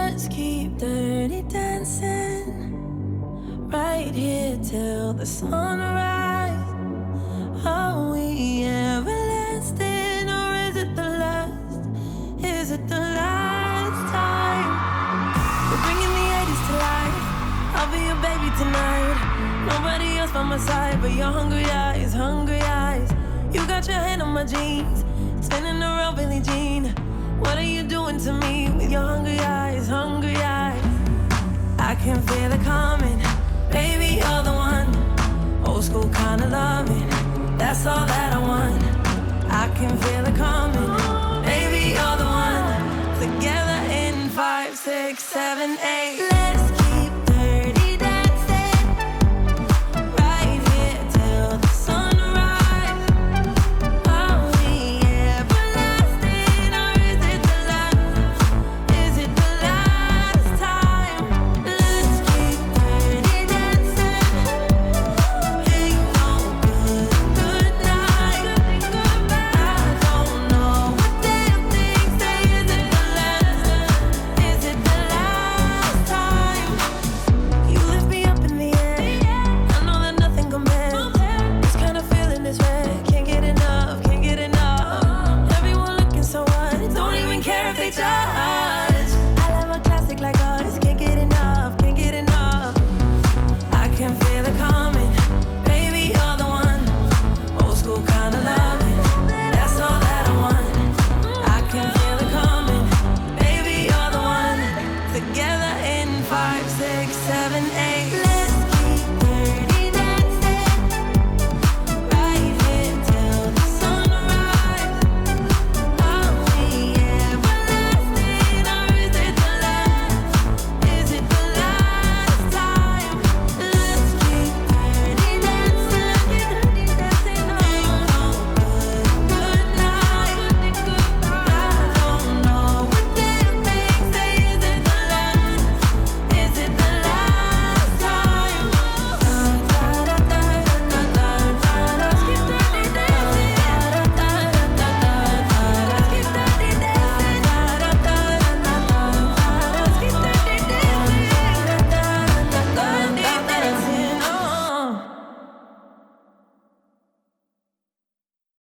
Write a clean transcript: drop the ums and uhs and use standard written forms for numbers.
Let's keep dirty dancing right here till the sunrise. Are we everlasting or is it the last? Is it the last time? We're bringing the 80s to life. I'll be your baby tonight. Nobody else by my side but your hungry eyes, hungry eyes. You got your hand on my jeans, spinning around Billie Jean. What are you doing to me with your hungry eyes, hungry eyes? I can feel it coming, baby, you're the one. Old school kind of loving, that's all that I want. I can feel it coming, baby, you're the one. Together in 5, 6, 7, 8.